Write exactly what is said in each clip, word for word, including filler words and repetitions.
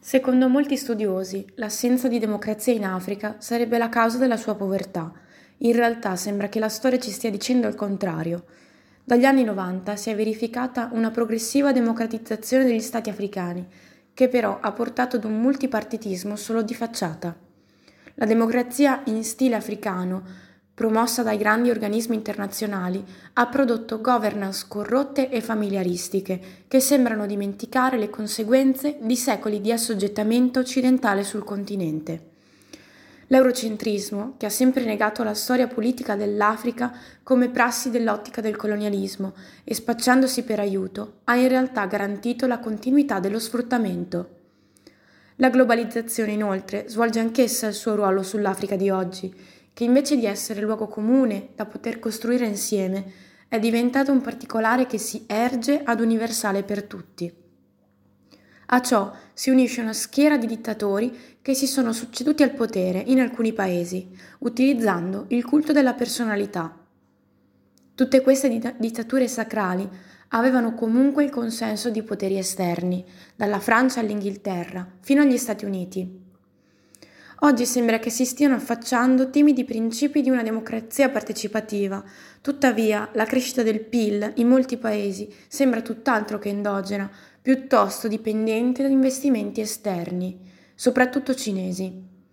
Secondo molti studiosi, l'assenza di democrazia in Africa sarebbe la causa della sua povertà. In realtà sembra che la storia ci stia dicendo il contrario. Dagli anni novanta si è verificata una progressiva democratizzazione degli stati africani, che però ha portato ad un multipartitismo solo di facciata. La democrazia in stile africano, promossa dai grandi organismi internazionali, ha prodotto governance corrotte e familiaristiche che sembrano dimenticare le conseguenze di secoli di assoggettamento occidentale sul continente. L'eurocentrismo, che ha sempre negato la storia politica dell'Africa come prassi dell'ottica del colonialismo e spacciandosi per aiuto, ha in realtà garantito la continuità dello sfruttamento. La globalizzazione, inoltre, svolge anch'essa il suo ruolo sull'Africa di oggi, che invece di essere luogo comune da poter costruire insieme, è diventato un particolare che si erge ad universale per tutti. A ciò si unisce una schiera di dittatori che si sono succeduti al potere in alcuni paesi, utilizzando il culto della personalità. Tutte queste dit- dittature sacrali avevano comunque il consenso di poteri esterni, dalla Francia all'Inghilterra, fino agli Stati Uniti. Oggi sembra che si stiano affacciando timidi principi di una democrazia partecipativa, tuttavia la crescita del P I L in molti paesi sembra tutt'altro che endogena, piuttosto dipendente da investimenti esterni, soprattutto cinesi.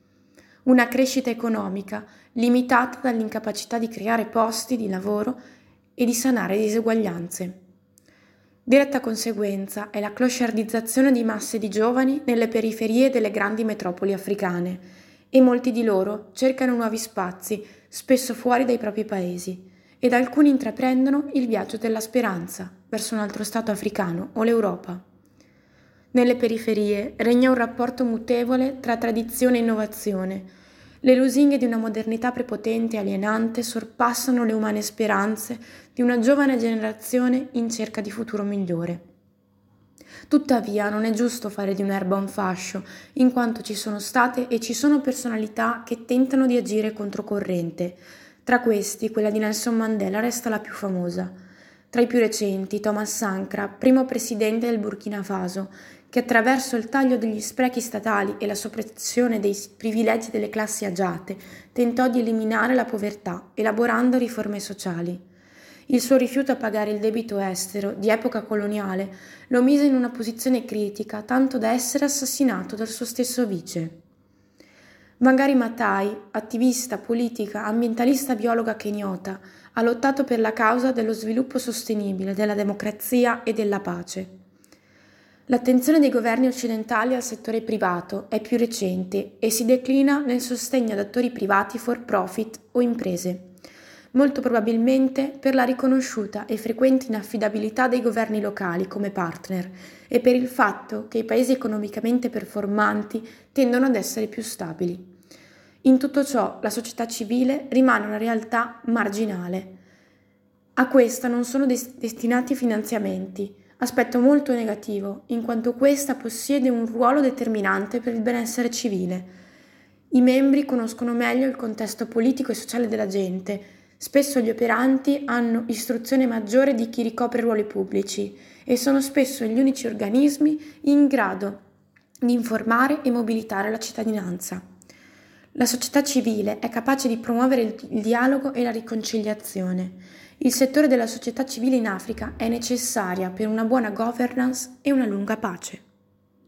Una crescita economica limitata dall'incapacità di creare posti di lavoro e di sanare diseguaglianze. Diretta conseguenza è la clochardizzazione di masse di giovani nelle periferie delle grandi metropoli africane e molti di loro cercano nuovi spazi, spesso fuori dai propri paesi, ed alcuni intraprendono il viaggio della speranza verso un altro stato africano o l'Europa. Nelle periferie regna un rapporto mutevole tra tradizione e innovazione. Le lusinghe di una modernità prepotente e alienante sorpassano le umane speranze di una giovane generazione in cerca di futuro migliore. Tuttavia non è giusto fare di un'erba un fascio, in quanto ci sono state e ci sono personalità che tentano di agire controcorrente. Tra questi, quella di Nelson Mandela resta la più famosa. Tra i più recenti, Thomas Sankara, primo presidente del Burkina Faso, che attraverso il taglio degli sprechi statali e la soppressione dei privilegi delle classi agiate tentò di eliminare la povertà, elaborando riforme sociali. Il suo rifiuto a pagare il debito estero di epoca coloniale lo mise in una posizione critica, tanto da essere assassinato dal suo stesso vice. Wangari Maathai, attivista, politica, ambientalista biologa kenyota, ha lottato per la causa dello sviluppo sostenibile, della democrazia e della pace. L'attenzione dei governi occidentali al settore privato è più recente e si declina nel sostegno ad attori privati for profit o imprese, molto probabilmente per la riconosciuta e frequente inaffidabilità dei governi locali come partner e per il fatto che i paesi economicamente performanti tendono ad essere più stabili. In tutto ciò, la società civile rimane una realtà marginale. A questa non sono des- destinati finanziamenti, aspetto molto negativo, in quanto questa possiede un ruolo determinante per il benessere civile. I membri conoscono meglio il contesto politico e sociale della gente. Spesso gli operanti hanno istruzione maggiore di chi ricopre ruoli pubblici e sono spesso gli unici organismi in grado di informare e mobilitare la cittadinanza. La società civile è capace di promuovere il dialogo e la riconciliazione. Il settore della società civile in Africa è necessaria per una buona governance e una lunga pace.